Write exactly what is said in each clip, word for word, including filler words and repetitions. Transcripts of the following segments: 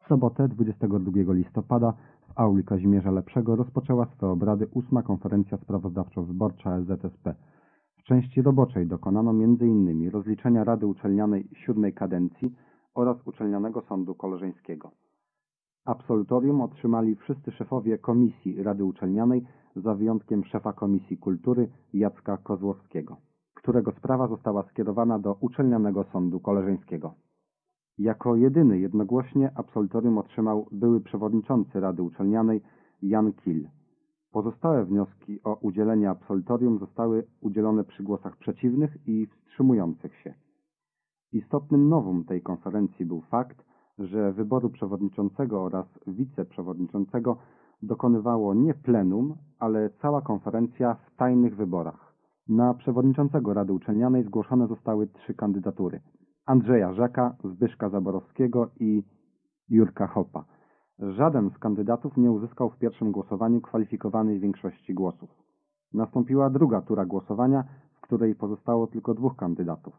W sobotę, dwudziestego drugiego listopada, w auli Kazimierza Lepszego rozpoczęła swe obrady ósma konferencja sprawozdawczo-wyborcza S Z S P. W części roboczej dokonano między innymi rozliczenia Rady Uczelnianej siódmej kadencji oraz Uczelnianego Sądu Koleżeńskiego. Absolutorium otrzymali wszyscy szefowie komisji Rady Uczelnianej, za wyjątkiem szefa Komisji Kultury Jacka Kozłowskiego, którego sprawa została skierowana do Uczelnianego Sądu Koleżeńskiego. Jako jedyny jednogłośnie absolutorium otrzymał były przewodniczący Rady Uczelnianej Jan Kil. Pozostałe wnioski o udzielenie absolutorium zostały udzielone przy głosach przeciwnych i wstrzymujących się. Istotnym novum tej konferencji był fakt, że wyboru przewodniczącego oraz wiceprzewodniczącego dokonywało nie plenum, ale cała konferencja w tajnych wyborach. Na przewodniczącego Rady Uczelnianej zgłoszone zostały trzy kandydatury: Andrzeja Żaka, Zbyszka Zaborowskiego i Jurka Hopa. Żaden z kandydatów nie uzyskał w pierwszym głosowaniu kwalifikowanej większości głosów. Nastąpiła druga tura głosowania, w której pozostało tylko dwóch kandydatów.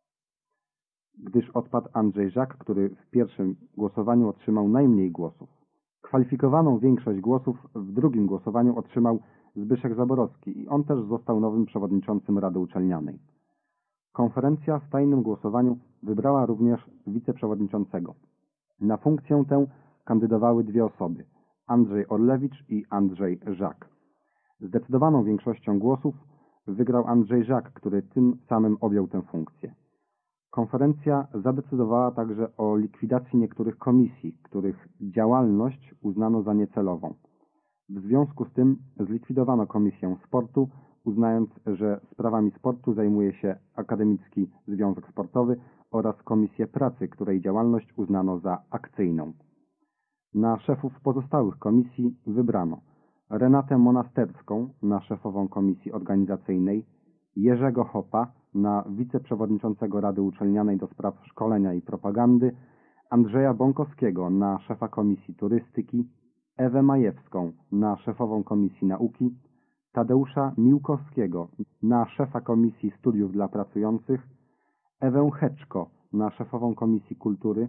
Gdyż odpadł Andrzej Żak, który w pierwszym głosowaniu otrzymał najmniej głosów. Kwalifikowaną większość głosów w drugim głosowaniu otrzymał Zbyszek Zaborowski i on też został nowym przewodniczącym Rady Uczelnianej. Konferencja w tajnym głosowaniu wybrała również wiceprzewodniczącego. Na funkcję tę kandydowały dwie osoby: Andrzej Orlewicz i Andrzej Żak. Zdecydowaną większością głosów wygrał Andrzej Żak, który tym samym objął tę funkcję. Konferencja zadecydowała także o likwidacji niektórych komisji, których działalność uznano za niecelową. W związku z tym zlikwidowano Komisję Sportu, uznając, że sprawami sportu zajmuje się Akademicki Związek Sportowy, oraz Komisję Pracy, której działalność uznano za akcyjną. Na szefów pozostałych komisji wybrano Renatę Monasterską na szefową Komisji Organizacyjnej, Jerzego Hopa na wiceprzewodniczącego Rady Uczelnianej do spraw szkolenia i propagandy, Andrzeja Bąkowskiego na szefa Komisji Turystyki, Ewę Majewską na szefową Komisji Nauki, Tadeusza Miłkowskiego na szefa Komisji Studiów dla Pracujących, Ewę Heczko na szefową Komisji Kultury,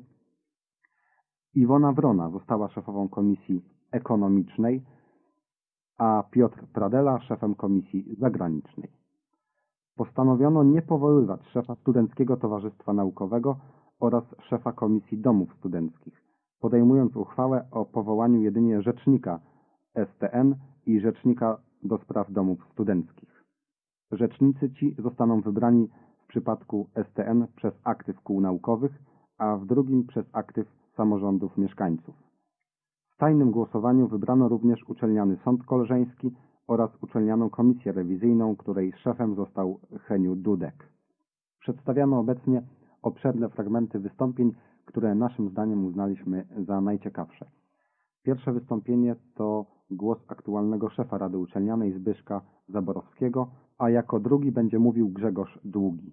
Iwona Wrona została szefową Komisji Ekonomicznej, a Piotr Pradela szefem Komisji Zagranicznej. Postanowiono nie powoływać szefa Studenckiego Towarzystwa Naukowego oraz szefa Komisji Domów Studenckich, podejmując uchwałę o powołaniu jedynie rzecznika S T N i rzecznika do spraw domów studenckich. Rzecznicy ci zostaną wybrani w przypadku S T N przez aktyw kół naukowych, a w drugim przez aktyw samorządów mieszkańców. W tajnym głosowaniu wybrano również Uczelniany Sąd Koleżeński oraz Uczelnianą Komisję Rewizyjną, której szefem został Heniu Dudek. Przedstawiamy obecnie obszerne fragmenty wystąpień, które naszym zdaniem uznaliśmy za najciekawsze. Pierwsze wystąpienie to głos aktualnego szefa Rady Uczelnianej Zbyszka Zaborowskiego, a jako drugi będzie mówił Grzegorz Długi.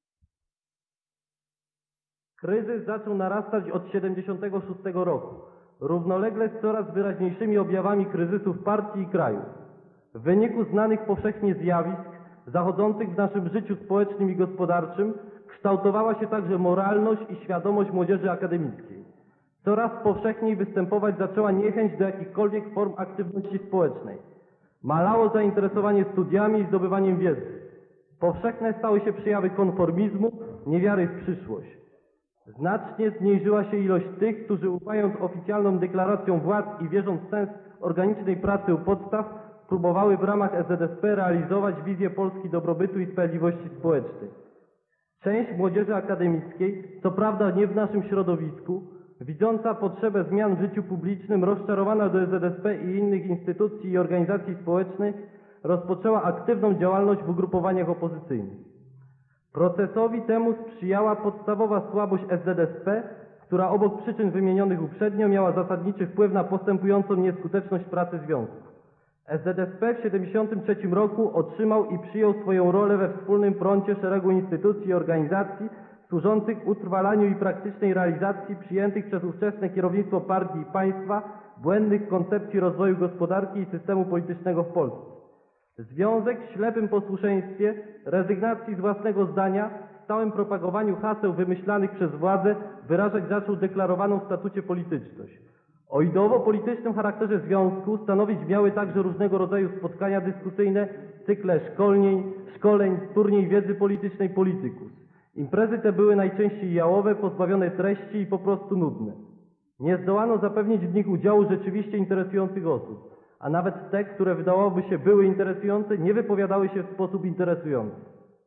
Kryzys zaczął narastać od siedemdziesiątego szóstego roku, równolegle z coraz wyraźniejszymi objawami kryzysu w partii i kraju. W wyniku znanych powszechnie zjawisk zachodzących w naszym życiu społecznym i gospodarczym kształtowała się także moralność i świadomość młodzieży akademickiej. Coraz powszechniej występować zaczęła niechęć do jakichkolwiek form aktywności społecznej. Malało zainteresowanie studiami i zdobywaniem wiedzy. Powszechne stały się przejawy konformizmu, niewiary w przyszłość. Znacznie zmniejszyła się ilość tych, którzy ufając oficjalną deklaracjom władz i wierząc w sens organicznej pracy u podstaw, próbowały w ramach S Z S P realizować wizję Polski dobrobytu i sprawiedliwości społecznej. Część młodzieży akademickiej, co prawda nie w naszym środowisku, widząca potrzebę zmian w życiu publicznym, rozczarowana do S Z S P i innych instytucji i organizacji społecznych, rozpoczęła aktywną działalność w ugrupowaniach opozycyjnych. Procesowi temu sprzyjała podstawowa słabość S Z S P, która obok przyczyn wymienionych uprzednio miała zasadniczy wpływ na postępującą nieskuteczność pracy związków. S Z S P w tysiąc dziewięćset siedemdziesiątym trzecim roku otrzymał i przyjął swoją rolę we wspólnym froncie szeregu instytucji i organizacji służących utrwalaniu i praktycznej realizacji przyjętych przez ówczesne kierownictwo partii i państwa błędnych koncepcji rozwoju gospodarki i systemu politycznego w Polsce. Związek w ślepym posłuszeństwie, rezygnacji z własnego zdania stałym propagowaniu haseł wymyślanych przez władzę wyrażać zaczął deklarowaną w statucie polityczność. O ideowo-politycznym charakterze związku stanowić miały także różnego rodzaju spotkania dyskusyjne, cykle szkoleń, szkoleń, turniej wiedzy politycznej Politykus. Imprezy te były najczęściej jałowe, pozbawione treści i po prostu nudne. Nie zdołano zapewnić w nich udziału rzeczywiście interesujących osób, a nawet te, które wydawałoby się były interesujące, nie wypowiadały się w sposób interesujący.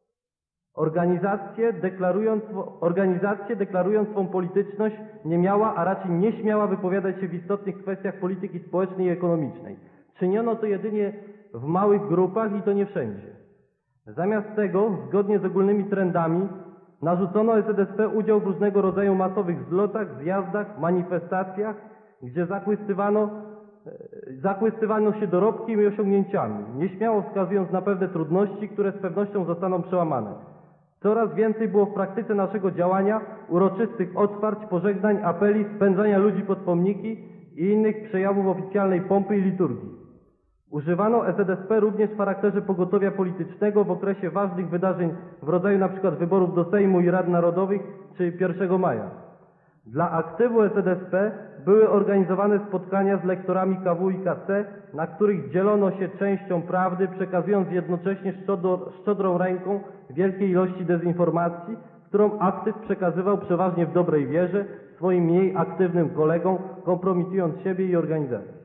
Organizacje deklarując, organizacje deklarując swą polityczność nie miała, a raczej nie śmiała wypowiadać się w istotnych kwestiach polityki społecznej i ekonomicznej. Czyniono to jedynie w małych grupach i to nie wszędzie. Zamiast tego, zgodnie z ogólnymi trendami, narzucono S Z S P udział w różnego rodzaju masowych zlotach, zjazdach, manifestacjach, gdzie zachłystywano, zachłystywano się dorobkiem i osiągnięciami, nieśmiało wskazując na pewne trudności, które z pewnością zostaną przełamane. Coraz więcej było w praktyce naszego działania uroczystych otwarć, pożegnań, apeli, spędzania ludzi pod pomniki i innych przejawów oficjalnej pompy i liturgii. Używano S Z S P również w charakterze pogotowia politycznego w okresie ważnych wydarzeń w rodzaju np. wyborów do Sejmu i Rad Narodowych czy pierwszego maja. Dla aktywu S Z S P były organizowane spotkania z lektorami K W i K C, na których dzielono się częścią prawdy, przekazując jednocześnie szczodro, szczodrą ręką wielkiej ilości dezinformacji, którą aktyw przekazywał przeważnie w dobrej wierze swoim mniej aktywnym kolegom, kompromitując siebie i organizację.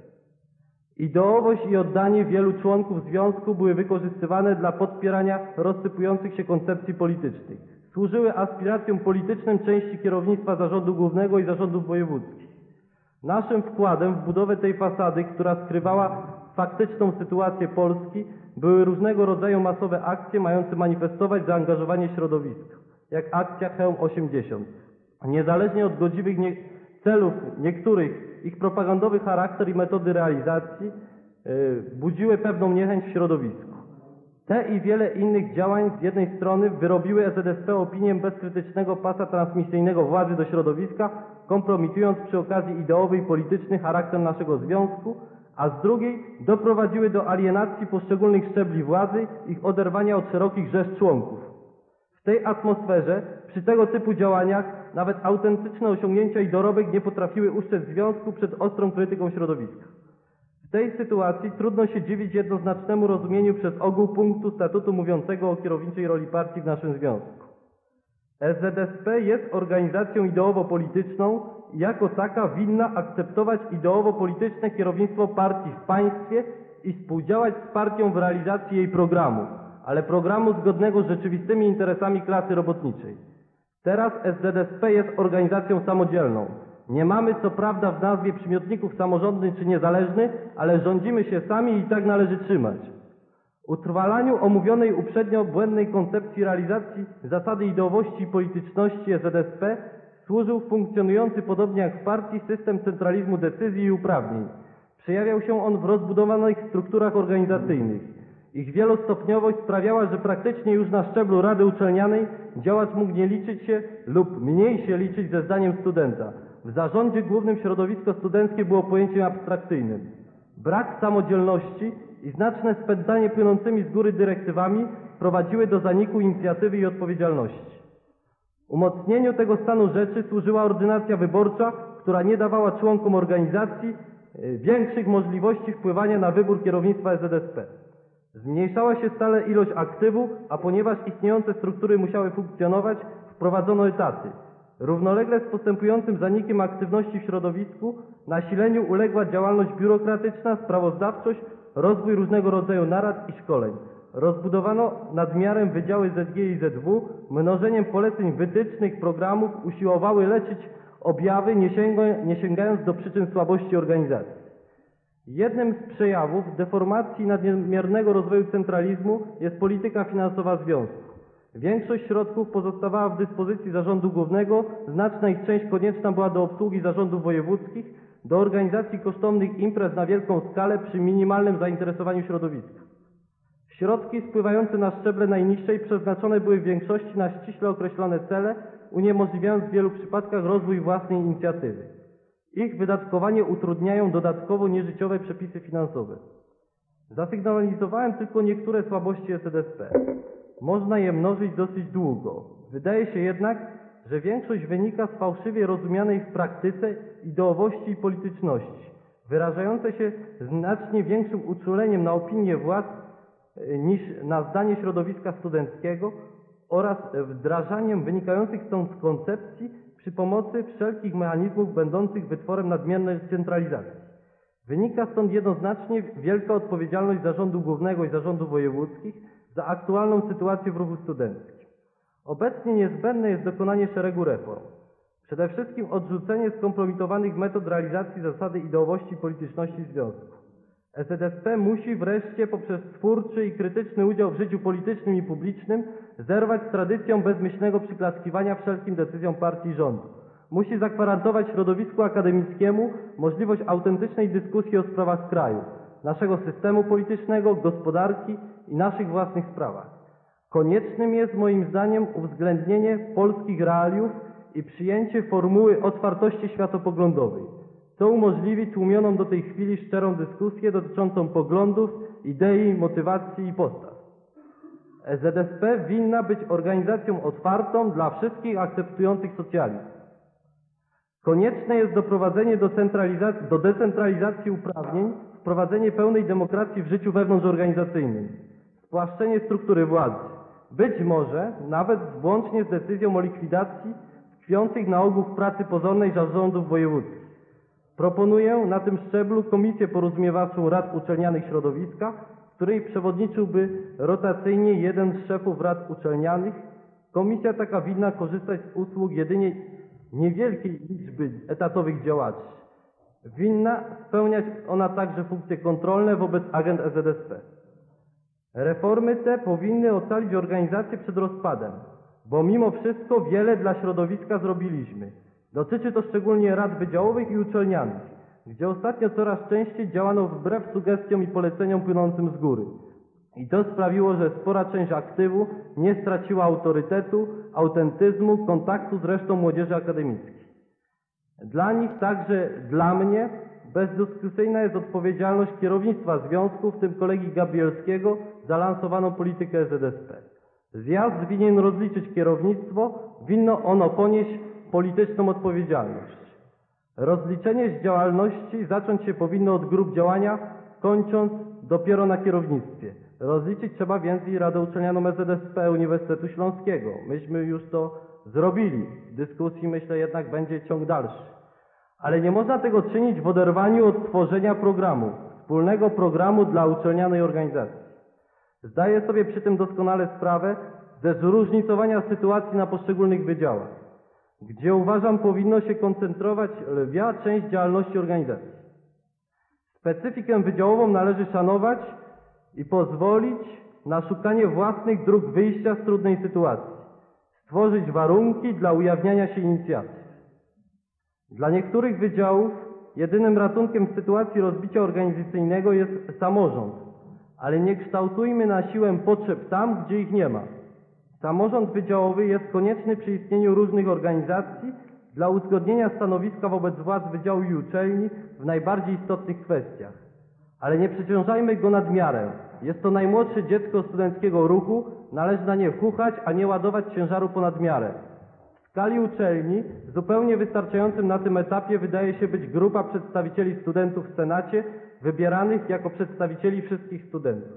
Ideowość i oddanie wielu członków związku były wykorzystywane dla podpierania rozsypujących się koncepcji politycznych. Służyły aspiracjom politycznym części kierownictwa Zarządu Głównego i Zarządów Wojewódzkich. Naszym wkładem w budowę tej fasady, która skrywała faktyczną sytuację Polski, były różnego rodzaju masowe akcje mające manifestować zaangażowanie środowiska, jak akcja Chełm osiemdziesiąt. Niezależnie od godziwych nie celów niektórych, ich propagandowy charakter i metody realizacji yy, budziły pewną niechęć w środowisku. Te i wiele innych działań z jednej strony wyrobiły S Z S P opinię bezkrytycznego pasa transmisyjnego władzy do środowiska, kompromitując przy okazji ideowy i polityczny charakter naszego związku, a z drugiej doprowadziły do alienacji poszczególnych szczebli władzy, ich oderwania od szerokich rzesz członków. W tej atmosferze, przy tego typu działaniach, nawet autentyczne osiągnięcia i dorobek nie potrafiły ustrzec związku przed ostrą krytyką środowiska. W tej sytuacji trudno się dziwić jednoznacznemu rozumieniu przez ogół punktu statutu mówiącego o kierowniczej roli partii w naszym związku. S Z S P jest organizacją ideowo-polityczną i jako taka winna akceptować ideowo-polityczne kierownictwo partii w państwie i współdziałać z partią w realizacji jej programu, ale programu zgodnego z rzeczywistymi interesami klasy robotniczej. Teraz S Z S P jest organizacją samodzielną. Nie mamy co prawda w nazwie przymiotników samorządny czy niezależny, ale rządzimy się sami i tak należy trzymać. Utrwalaniu omówionej uprzednio błędnej koncepcji realizacji zasady ideowości i polityczności S Z S P służył funkcjonujący podobnie jak w partii system centralizmu decyzji i uprawnień. Przejawiał się on w rozbudowanych strukturach organizacyjnych. Ich wielostopniowość sprawiała, że praktycznie już na szczeblu Rady Uczelnianej działacz mógł nie liczyć się lub mniej się liczyć ze zdaniem studenta. W zarządzie głównym środowisko studenckie było pojęciem abstrakcyjnym. Brak samodzielności i znaczne spędzanie płynącymi z góry dyrektywami prowadziły do zaniku inicjatywy i odpowiedzialności. Umocnieniu tego stanu rzeczy służyła ordynacja wyborcza, która nie dawała członkom organizacji większych możliwości wpływania na wybór kierownictwa S Z S P. Zmniejszała się stale ilość aktywów, a ponieważ istniejące struktury musiały funkcjonować, wprowadzono etaty. Równolegle z postępującym zanikiem aktywności w środowisku, nasileniu uległa działalność biurokratyczna, sprawozdawczość, rozwój różnego rodzaju narad i szkoleń. Rozbudowano nadmiarem wydziały Z G i Z W, mnożeniem poleceń wytycznych programów usiłowały leczyć objawy, nie, sięga, nie sięgając do przyczyn słabości organizacji. Jednym z przejawów deformacji nadmiernego rozwoju centralizmu jest polityka finansowa związku. Większość środków pozostawała w dyspozycji Zarządu Głównego, znaczna ich część konieczna była do obsługi zarządów wojewódzkich, do organizacji kosztownych imprez na wielką skalę przy minimalnym zainteresowaniu środowiska. Środki spływające na szczeble najniższej przeznaczone były w większości na ściśle określone cele, uniemożliwiając w wielu przypadkach rozwój własnej inicjatywy. Ich wydatkowanie utrudniają dodatkowo nieżyciowe przepisy finansowe. Zasygnalizowałem tylko niektóre słabości S Z S P. Można je mnożyć dosyć długo. Wydaje się jednak, że większość wynika z fałszywie rozumianej w praktyce ideowości i polityczności, wyrażającej się znacznie większym uczuleniem na opinię władz e, niż na zdanie środowiska studenckiego oraz wdrażaniem wynikających stąd koncepcji przy pomocy wszelkich mechanizmów będących wytworem nadmiernej centralizacji. Wynika stąd jednoznacznie wielka odpowiedzialność Zarządu Głównego i Zarządu Wojewódzkich za aktualną sytuację w ruchu studenckim. Obecnie niezbędne jest dokonanie szeregu reform. Przede wszystkim odrzucenie skompromitowanych metod realizacji zasady ideowości i polityczności związku. S Z S P musi wreszcie poprzez twórczy i krytyczny udział w życiu politycznym i publicznym zerwać z tradycją bezmyślnego przyklaskiwania wszelkim decyzjom partii i rządu. Musi zagwarantować środowisku akademickiemu możliwość autentycznej dyskusji o sprawach kraju, naszego systemu politycznego, gospodarki i naszych własnych sprawach. Koniecznym jest moim zdaniem uwzględnienie polskich realiów i przyjęcie formuły otwartości światopoglądowej, co umożliwi tłumioną do tej chwili szczerą dyskusję dotyczącą poglądów, idei, motywacji i postaw. S Z S P winna być organizacją otwartą dla wszystkich akceptujących socjalizm. Konieczne jest doprowadzenie do, centralizacji, do decentralizacji uprawnień, wprowadzenie pełnej demokracji w życiu wewnątrzorganizacyjnym, spłaszczenie struktury władzy, być może nawet włącznie z decyzją o likwidacji tkwiących na ogół w pracy pozornej zarządów wojewódzkich. Proponuję na tym szczeblu komisję porozumiewawczą rad uczelnianych środowiska, w której przewodniczyłby rotacyjnie jeden z szefów rad uczelnianych. Komisja taka winna korzystać z usług jedynie niewielkiej liczby etatowych działaczy. Winna spełniać ona także funkcje kontrolne wobec agent S Z S P. Reformy te powinny ocalić organizację przed rozpadem, bo mimo wszystko wiele dla środowiska zrobiliśmy. Dotyczy to szczególnie rad wydziałowych i uczelnianych, gdzie ostatnio coraz częściej działano wbrew sugestiom i poleceniom płynącym z góry. I to sprawiło, że spora część aktywu nie straciła autorytetu, autentyzmu, kontaktu z resztą młodzieży akademickiej. Dla nich, także dla mnie, bezdyskusyjna jest odpowiedzialność kierownictwa związku, w tym kolegi Gabrielskiego, za lansowaną politykę S Z S P. Zjazd winien rozliczyć kierownictwo, winno ono ponieść polityczną odpowiedzialność. Rozliczenie z działalności zacząć się powinno od grup działania, kończąc dopiero na kierownictwie. Rozliczyć trzeba więc i Radę Uczelnianą S Z S P Uniwersytetu Śląskiego. Myśmy już to zrobili. W dyskusji, myślę, jednak będzie ciąg dalszy. Ale nie można tego czynić w oderwaniu od tworzenia programu, wspólnego programu dla uczelnianej organizacji. Zdaję sobie przy tym doskonale sprawę ze zróżnicowania sytuacji na poszczególnych wydziałach, gdzie uważam powinno się koncentrować lwia część działalności organizacji. Specyfikę wydziałową należy szanować i pozwolić na szukanie własnych dróg wyjścia z trudnej sytuacji, stworzyć warunki dla ujawniania się inicjatyw. Dla niektórych wydziałów jedynym ratunkiem w sytuacji rozbicia organizacyjnego jest samorząd, ale nie kształtujmy na siłę potrzeb tam, gdzie ich nie ma. Samorząd wydziałowy jest konieczny przy istnieniu różnych organizacji dla uzgodnienia stanowiska wobec władz wydziału i uczelni w najbardziej istotnych kwestiach. Ale nie przeciążajmy go nadmiarem. Jest to najmłodsze dziecko studenckiego ruchu, należy na nie chuchać, a nie ładować ciężaru ponad miarę. W skali uczelni zupełnie wystarczającym na tym etapie wydaje się być grupa przedstawicieli studentów w Senacie, wybieranych jako przedstawicieli wszystkich studentów.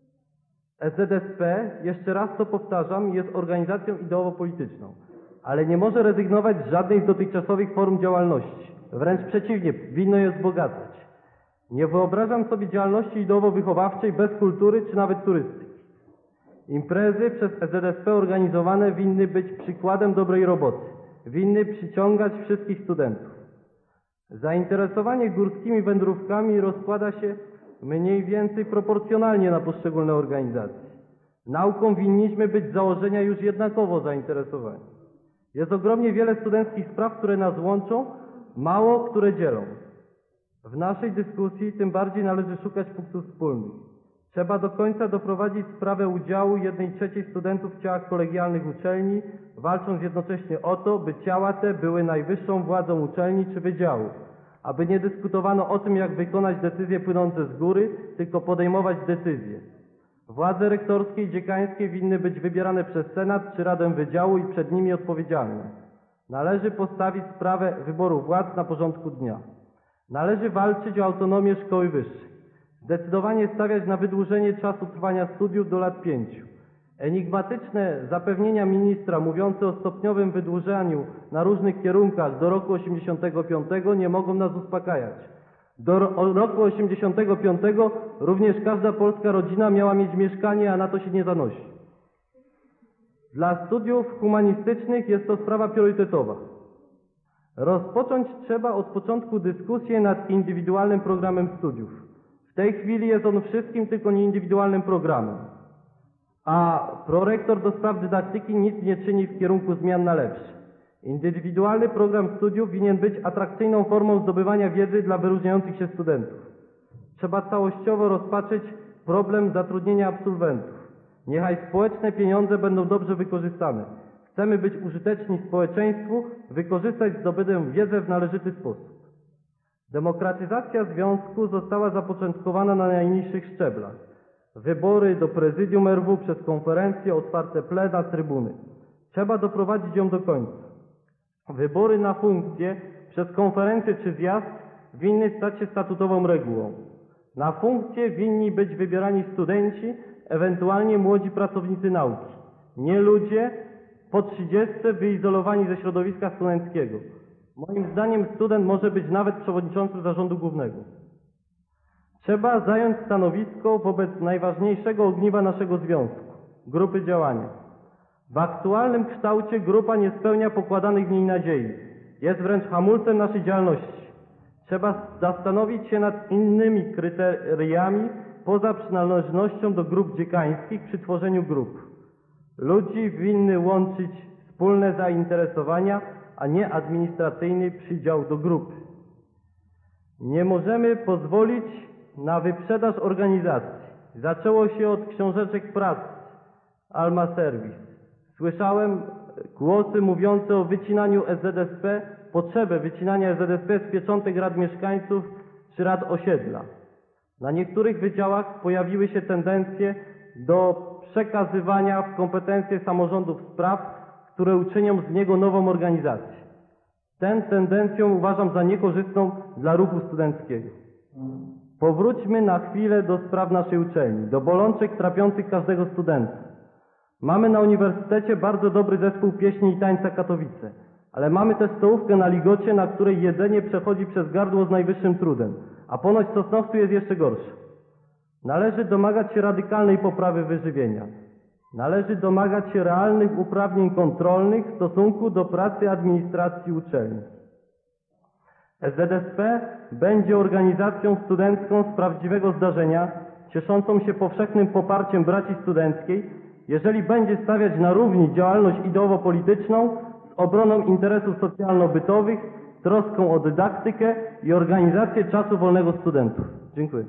S Z S P, jeszcze raz to powtarzam, jest organizacją ideowo-polityczną, ale nie może rezygnować z żadnej z dotychczasowych form działalności. Wręcz przeciwnie, winno je wzbogacać. Nie wyobrażam sobie działalności ideowo-wychowawczej bez kultury czy nawet turystyki. Imprezy przez S Z S P organizowane winny być przykładem dobrej roboty, winny przyciągać wszystkich studentów. Zainteresowanie górskimi wędrówkami rozkłada się mniej więcej proporcjonalnie na poszczególne organizacje. Nauką winniśmy być z założenia już jednakowo zainteresowani. Jest ogromnie wiele studenckich spraw, które nas łączą, mało które dzielą. W naszej dyskusji tym bardziej należy szukać punktów wspólnych. Trzeba do końca doprowadzić sprawę udziału jednej trzeciej studentów w ciałach kolegialnych uczelni, walcząc jednocześnie o to, by ciała te były najwyższą władzą uczelni czy wydziału, aby nie dyskutowano o tym, jak wykonać decyzje płynące z góry, tylko podejmować decyzje. Władze rektorskie i dziekańskie winny być wybierane przez Senat czy Radę Wydziału i przed nimi odpowiedzialne. Należy postawić sprawę wyboru władz na porządku dnia. Należy walczyć o autonomię szkoły wyższej. Zdecydowanie stawiać na wydłużenie czasu trwania studiów do lat pięciu. Enigmatyczne zapewnienia ministra mówiące o stopniowym wydłużaniu na różnych kierunkach do roku osiemdziesiątego piątego nie mogą nas uspokajać. Do ro roku osiemdziesiątego piątego również każda polska rodzina miała mieć mieszkanie, a na to się nie zanosi. Dla studiów humanistycznych jest to sprawa priorytetowa. Rozpocząć trzeba od początku dyskusję nad indywidualnym programem studiów. W tej chwili jest on wszystkim, tylko nie indywidualnym programem. A prorektor do spraw dydaktyki nic nie czyni w kierunku zmian na lepsze. Indywidualny program studiów winien być atrakcyjną formą zdobywania wiedzy dla wyróżniających się studentów. Trzeba całościowo rozpatrzeć problem zatrudnienia absolwentów. Niechaj społeczne pieniądze będą dobrze wykorzystane. Chcemy być użyteczni społeczeństwu, wykorzystać zdobytą wiedzę w należyty sposób. Demokratyzacja związku została zapoczątkowana na najniższych szczeblach. Wybory do prezydium R W przez konferencje, otwarte plena, trybuny. Trzeba doprowadzić ją do końca. Wybory na funkcje przez konferencję czy zjazd winny stać się statutową regułą. Na funkcje winni być wybierani studenci, ewentualnie młodzi pracownicy nauki. Nie ludzie po trzydziestce wyizolowani ze środowiska studenckiego. Moim zdaniem student może być nawet przewodniczącym zarządu głównego. Trzeba zająć stanowisko wobec najważniejszego ogniwa naszego związku – grupy działania. W aktualnym kształcie grupa nie spełnia pokładanych w niej nadziei. Jest wręcz hamulcem naszej działalności. Trzeba zastanowić się nad innymi kryteriami poza przynależnością do grup dziekańskich przy tworzeniu grup. Ludzi winny łączyć wspólne zainteresowania, a nie administracyjny przydział do grupy. Nie możemy pozwolić na wyprzedaż organizacji. Zaczęło się od książeczek prac Alma Servis. Słyszałem głosy mówiące o wycinaniu S Z S P, potrzebę wycinania S Z S P z pieczątek rad mieszkańców czy rad osiedla. Na niektórych wydziałach pojawiły się tendencje do przekazywania w kompetencje samorządów spraw, które uczynią z niego nową organizację. Tę tendencję uważam za niekorzystną dla ruchu studenckiego. Powróćmy na chwilę do spraw naszej uczelni, do bolączek trapiących każdego studenta. Mamy na uniwersytecie bardzo dobry zespół pieśni i tańca Katowice, ale mamy też stołówkę na Ligocie, na której jedzenie przechodzi przez gardło z najwyższym trudem, a ponoć w Sosnowcu jest jeszcze gorsze. Należy domagać się radykalnej poprawy wyżywienia. Należy domagać się realnych uprawnień kontrolnych w stosunku do pracy administracji uczelni. S Z S P będzie organizacją studencką z prawdziwego zdarzenia, cieszącą się powszechnym poparciem braci studenckiej, jeżeli będzie stawiać na równi działalność ideowo-polityczną z obroną interesów socjalno-bytowych, troską o dydaktykę i organizację czasu wolnego studentów. Dziękuję.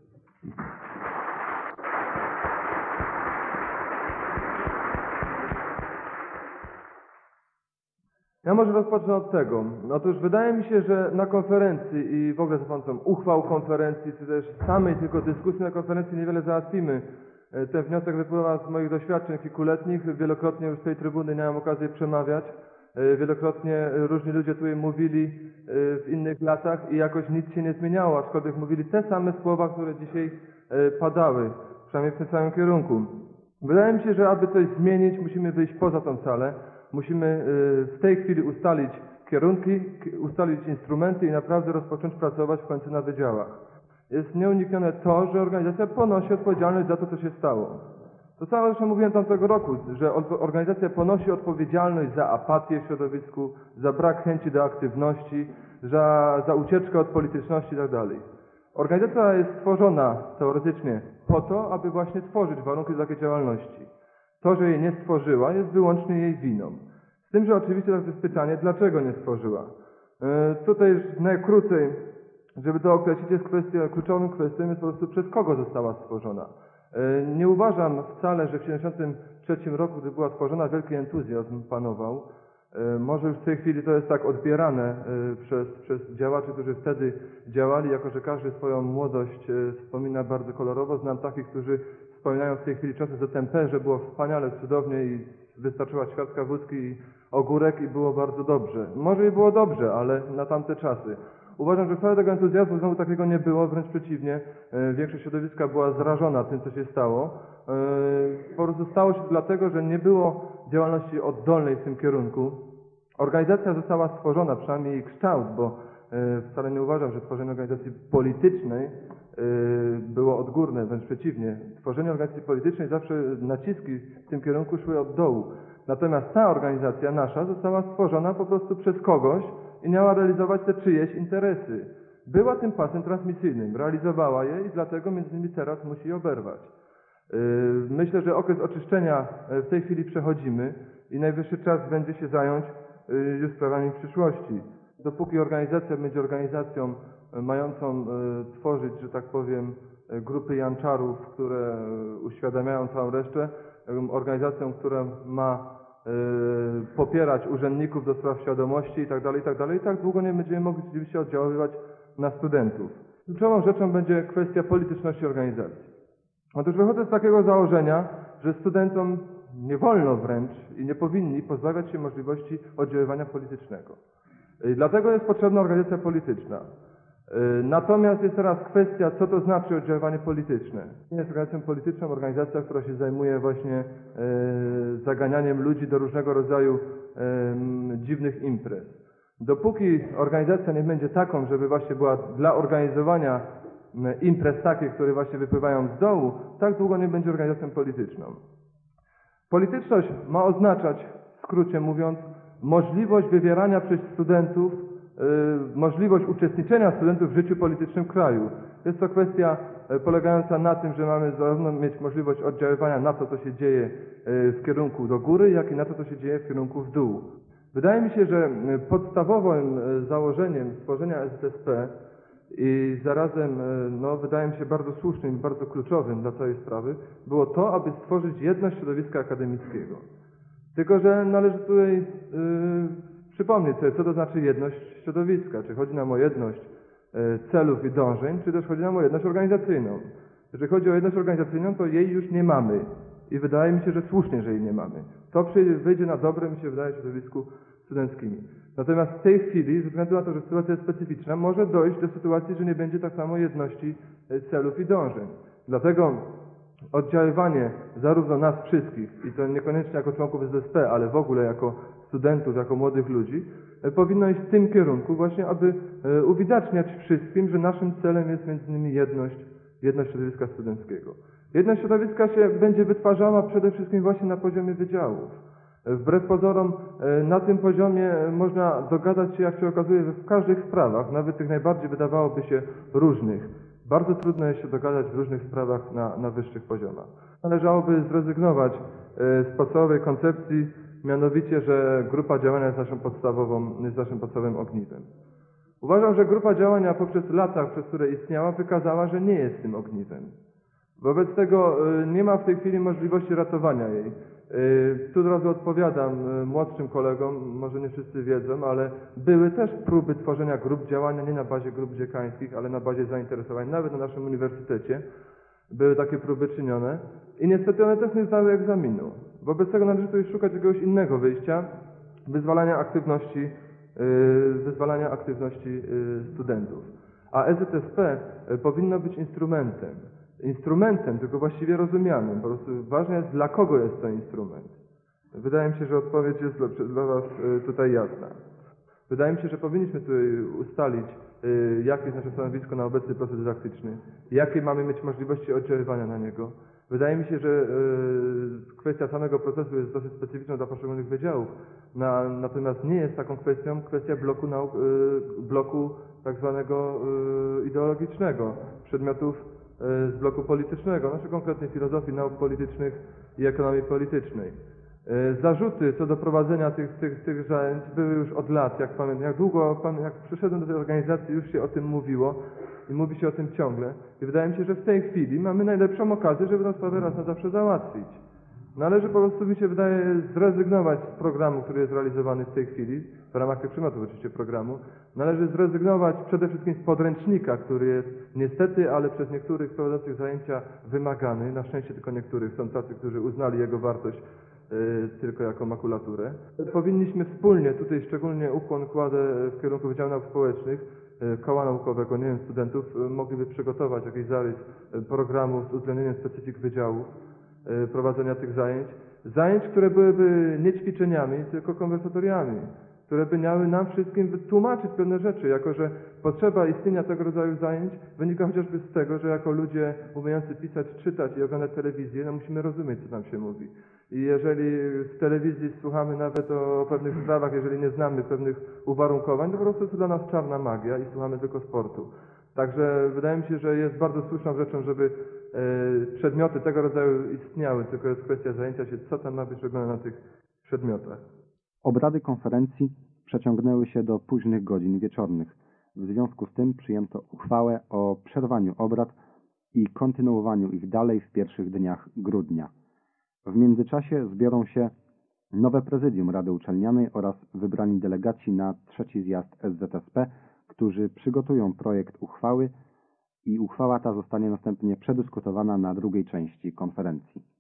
Ja może rozpocznę od tego. Otóż wydaje mi się, że na konferencji i w ogóle za pomocą uchwał konferencji, czy też samej tylko dyskusji na konferencji niewiele załatwimy. Ten wniosek wypływa z moich doświadczeń kilkuletnich. Wielokrotnie już z tej trybuny miałem okazję przemawiać. Wielokrotnie różni ludzie tutaj mówili w innych latach i jakoś nic się nie zmieniało, aczkolwiek mówili te same słowa, które dzisiaj padały, przynajmniej w tym samym kierunku. Wydaje mi się, że aby coś zmienić, musimy wyjść poza tą salę. Musimy w tej chwili ustalić kierunki, ustalić instrumenty i naprawdę rozpocząć pracować w końcu na wydziałach. Jest nieuniknione to, że organizacja ponosi odpowiedzialność za to, co się stało. To samo zresztą mówiłem tamtego roku, że organizacja ponosi odpowiedzialność za apatię w środowisku, za brak chęci do aktywności, za, za ucieczkę od polityczności itd. Organizacja jest stworzona teoretycznie po to, aby właśnie tworzyć warunki do takiej działalności. To, że jej nie stworzyła, jest wyłącznie jej winą. Z tym, że oczywiście teraz jest pytanie, dlaczego nie stworzyła. Yy, tutaj już najkrócej, żeby to określić, jest kwestia, kluczowym kwestią jest po prostu przez kogo została stworzona. Yy, nie uważam wcale, że w tysiąc dziewięćset siedemdziesiątym trzecim roku, gdy była stworzona, wielki entuzjazm panował. Yy, może już w tej chwili to jest tak odbierane yy, przez, przez działaczy, którzy wtedy działali, jako że każdy swoją młodość yy, wspomina bardzo kolorowo. Znam takich, którzy wspominają w tej chwili czasy Z M P, że było wspaniale, cudownie i wystarczyła ćwiartka wódki i ogórek i było bardzo dobrze. Może i było dobrze, ale na tamte czasy. Uważam, że wcale tego entuzjazmu znowu takiego nie było, wręcz przeciwnie. Większość środowiska była zrażona tym, co się stało. Po prostu stało się to dlatego, że nie było działalności oddolnej w tym kierunku. Organizacja została stworzona, przynajmniej jej kształt, bo wcale nie uważam, że tworzenie organizacji politycznej było odgórne, wręcz przeciwnie. Tworzenie organizacji politycznej zawsze naciski w tym kierunku szły od dołu. Natomiast ta organizacja nasza została stworzona po prostu przez kogoś i miała realizować te czyjeś interesy. Była tym pasem transmisyjnym, realizowała je i dlatego między innymi teraz musi je oberwać. Myślę, że okres oczyszczenia w tej chwili przechodzimy i najwyższy czas będzie się zająć już sprawami przyszłości. Dopóki organizacja będzie organizacją mającą tworzyć, że tak powiem, grupy janczarów, które uświadamiają całą resztę, organizacją, która ma popierać urzędników do spraw świadomości itd., itd., i tak długo nie będziemy mogli rzeczywiście oddziaływać na studentów. Kluczową rzeczą będzie kwestia polityczności organizacji. Otóż wychodzę z takiego założenia, że studentom nie wolno wręcz i nie powinni pozbawiać się możliwości oddziaływania politycznego. I dlatego jest potrzebna organizacja polityczna. Natomiast jest teraz kwestia, co to znaczy oddziaływanie polityczne. Nie jest organizacją polityczną organizacja, która się zajmuje właśnie zaganianiem ludzi do różnego rodzaju dziwnych imprez. Dopóki organizacja nie będzie taką, żeby właśnie była dla organizowania imprez takich, które właśnie wypływają z dołu, tak długo nie będzie organizacją polityczną. Polityczność ma oznaczać, w skrócie mówiąc, możliwość wywierania przez studentów, yy, możliwość uczestniczenia studentów w życiu politycznym kraju. Jest to kwestia yy, polegająca na tym, że mamy zarówno mieć możliwość oddziaływania na to, co się dzieje yy, w kierunku do góry, jak i na to, co się dzieje w kierunku w dół. Wydaje mi się, że podstawowym założeniem stworzenia S Z S P i zarazem, no, wydaje mi się bardzo słusznym i bardzo kluczowym dla całej sprawy, było to, aby stworzyć jedność środowiska akademickiego. Tylko że należy tutaj yy, przypomnieć sobie, co to znaczy jedność środowiska. Czy chodzi nam o jedność yy, celów i dążeń, czy też chodzi nam o jedność organizacyjną. Jeżeli chodzi o jedność organizacyjną, to jej już nie mamy. I wydaje mi się, że słusznie, że jej nie mamy. To przyjdzie, wyjdzie na dobre, mi się wydaje, w środowisku studenckim. Natomiast w tej chwili, ze względu na to, że sytuacja jest specyficzna, może dojść do sytuacji, że nie będzie tak samo jedności celów i dążeń. Dlatego oddziaływanie zarówno nas wszystkich, i to niekoniecznie jako członków S Z S P, ale w ogóle jako studentów, jako młodych ludzi, powinno iść w tym kierunku właśnie, aby uwidaczniać wszystkim, że naszym celem jest między innymi jedność, jedność środowiska studenckiego. Jedność środowiska się będzie wytwarzała przede wszystkim właśnie na poziomie wydziałów. Wbrew pozorom na tym poziomie można dogadać się, jak się okazuje, w każdych sprawach, nawet tych najbardziej wydawałoby się różnych. Bardzo trudno jest się dogadać w różnych sprawach na, na wyższych poziomach. Należałoby zrezygnować z podstawowej koncepcji, mianowicie, że grupa działania jest naszą podstawową, jest naszym podstawowym ogniwem. Uważam, że grupa działania poprzez lata, przez które istniała, wykazała, że nie jest tym ogniwem. Wobec tego nie ma w tej chwili możliwości ratowania jej. Tu od razu odpowiadam młodszym kolegom, może nie wszyscy wiedzą, ale były też próby tworzenia grup działania nie na bazie grup dziekańskich, ale na bazie zainteresowań, nawet na naszym uniwersytecie. Były takie próby czynione i niestety one też nie zdały egzaminu. Wobec tego należy tu szukać jakiegoś innego wyjścia, wyzwalania aktywności, wyzwalania aktywności studentów. A S Z S P powinno być instrumentem. Instrumentem, tylko właściwie rozumianym. Po prostu ważne jest, dla kogo jest to instrument. Wydaje mi się, że odpowiedź jest dla, dla Was tutaj jasna. Wydaje mi się, że powinniśmy tutaj ustalić, jakie jest nasze stanowisko na obecny proces dydaktyczny, jakie mamy mieć możliwości oddziaływania na niego. Wydaje mi się, że kwestia samego procesu jest dosyć specyficzna dla poszczególnych wydziałów, na, natomiast nie jest taką kwestią kwestia bloku, nauk, bloku tak zwanego ideologicznego, przedmiotów z bloku politycznego, znaczy konkretnie filozofii nauk politycznych i ekonomii politycznej. Zarzuty co do prowadzenia tych, tych, tych zajęć były już od lat, jak pamiętam, jak długo, jak przyszedłem do tej organizacji, już się o tym mówiło i mówi się o tym ciągle. I wydaje mi się, że w tej chwili mamy najlepszą okazję, żeby tę sprawę raz na zawsze załatwić. Należy po prostu, mi się wydaje, zrezygnować z programu, który jest realizowany w tej chwili, w ramach tych przymiotów oczywiście programu. Należy zrezygnować przede wszystkim z podręcznika, który jest niestety, ale przez niektórych prowadzących zajęcia wymagany. Na szczęście tylko niektórych. Są tacy, którzy uznali jego wartość y, tylko jako makulaturę. Powinniśmy wspólnie, tutaj szczególnie ukłon kładę w kierunku Wydziału Nauk Społecznych, y, koła naukowego, nie wiem, studentów, y, mogliby przygotować jakiś zarys y, programu z uwzględnieniem specyfik wydziałów, y, prowadzenia tych zajęć. Zajęć, które byłyby nie ćwiczeniami, tylko konwersatoriami, które by miały nam wszystkim wytłumaczyć pewne rzeczy, jako że potrzeba istnienia tego rodzaju zajęć wynika chociażby z tego, że jako ludzie umiejący pisać, czytać i oglądać telewizję, no musimy rozumieć, co tam się mówi. I jeżeli z telewizji słuchamy nawet o pewnych sprawach, jeżeli nie znamy pewnych uwarunkowań, to po prostu jest to dla nas czarna magia i słuchamy tylko sportu. Także wydaje mi się, że jest bardzo słuszną rzeczą, żeby e, przedmioty tego rodzaju istniały, tylko jest kwestia zajęcia się, co tam ma być robione na tych przedmiotach. Obrady konferencji przeciągnęły się do późnych godzin wieczornych. W związku z tym przyjęto uchwałę o przerwaniu obrad i kontynuowaniu ich dalej w pierwszych dniach grudnia. W międzyczasie zbiorą się nowe prezydium Rady Uczelnianej oraz wybrani delegaci na trzeci zjazd S Z S P, którzy przygotują projekt uchwały i uchwała ta zostanie następnie przedyskutowana na drugiej części konferencji.